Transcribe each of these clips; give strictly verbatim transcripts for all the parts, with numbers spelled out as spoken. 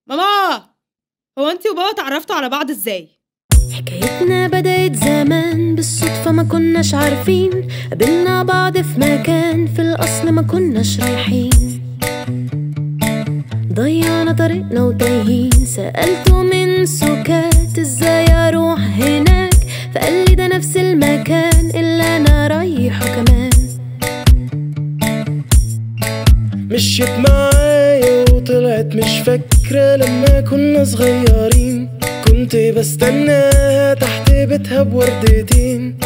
ماما، هو انتي وبابا اتعرفتوا على بعض ازاي؟ حكايتنا بدأت زمان بالصدفة، ما كناش عارفين. قابلنا بعض في مكان في الأصل ما كناش رايحين. ضيعنا طريقنا وتايهين. سألته من سكات ازاي اروح هناك، فقال لي ده نفس المكان اللي انا رايحه كمان. مشيت معايا وطلعت مش فاكرة لما كنا صغيرين. كنت بستناها تحت بيتها بوردتين.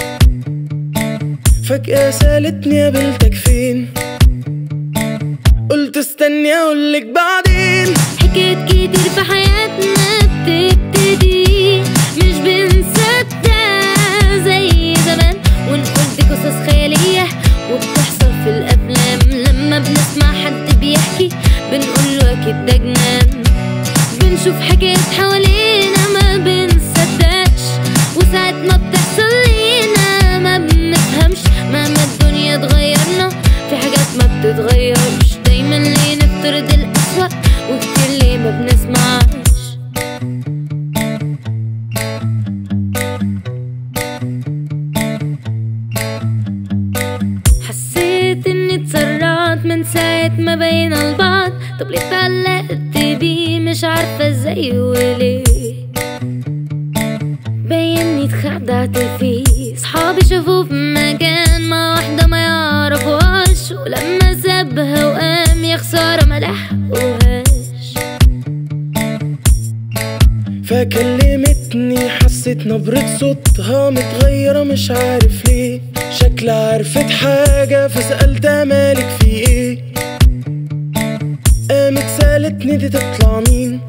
فجأة سألتني قابلتك فين، قلت استني اقولك بعدين. حكايات كتير في حياتنا بتبتدي مش بنصدق زي زمان، ونقول دي قصص خيالية وبتحصل في الأفلام. لما بنسمع حد بيحكي بنقوله أكيد ده جنان. بنشوف حاجات حوالينا ما بنصدقش، وساعات ما بتحصل لينا ما بنفهمش. مهما الدنيا اتغيرنا في حاجات ما بتتغيرش. دايما ليه نفترض الأسوأ وكتير ليه ما بنسمعش. حسيت اني اتسرعت من ساعة ما بينا لبعض. طب ليه اتعلقت بيه مش عارفة ازاي وليه. باينني اتخدعت فيه. صحابي شافوه في مكان مع واحدة ما يعرفوهاش، ولما سابها وقام يا خسارة ما لحقوهاش. فكلمتني حسيت نبرة صوتها متغيرة مش عارف ليه. شكلها عرفت حاجة فسألتها مالك في ايه. قامت سألتني دي تطلع مين،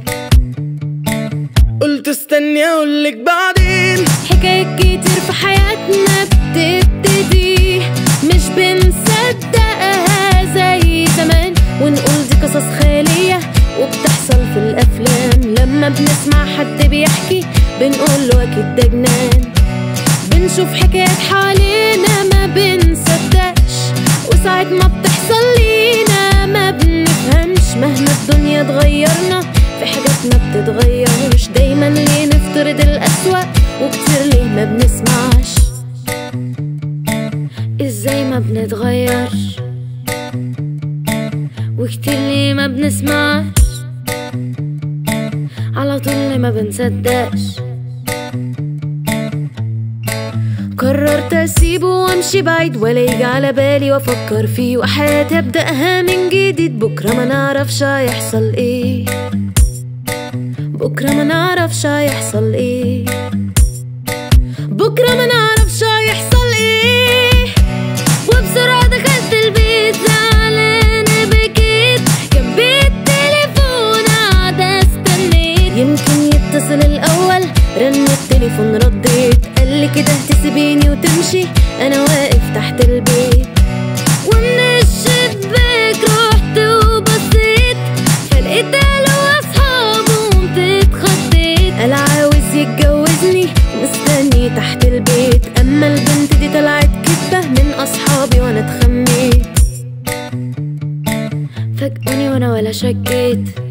قلت استني اقولك بعدين. حكايات كتير في حياتنا بتبتدي مش بنصدقها زي زمان، ونقول دي قصص خيالية وبتحصل في الأفلام. لما بنسمع حد بيحكي بنقوله أكيد ده جنان. بنشوف حكايات حوالينا ما بنصدقش، وساعات ما بتحصل لينا ما بنفهمش. مهما الدنيا اتغيرنا في حاجات ما بتتغيرش. دايما ليه نفترض الأسوأ وكتير ليه ما بنسمعش. ازاي ما بنتغيرش وكتير ليه ما بنسمعش. على طول ليه ما بنصدقش. قررت اسيبه وامشي بعيد، ولا يجي على بالي وافكر فيه، وحياتي ابدأها من جديد. بكرة ما نعرفش هيحصل ايه، بكرة ما نعرفش هيحصل ايه، بكرة ما نعرفش هيحصل ايه. وبسرعة دخلت البيت زعلانة بكيت، جنبي التليفون قاعدة استنيت يمكن يتصل الأول. رن التليفون رديت، قالي كده تسيبيني وتمشي، أنا واقف تحت البيت. ومن الشباك رحت وبصيت فلقيت قالوا أصحابه وقمت اتخضيت. قال عاوز يتجوزني ومستني تحت البيت. أما البنت دي طلعت كدبة من أصحابي وأنا اتخميت. فاجئوني وأنا ولا شكيت.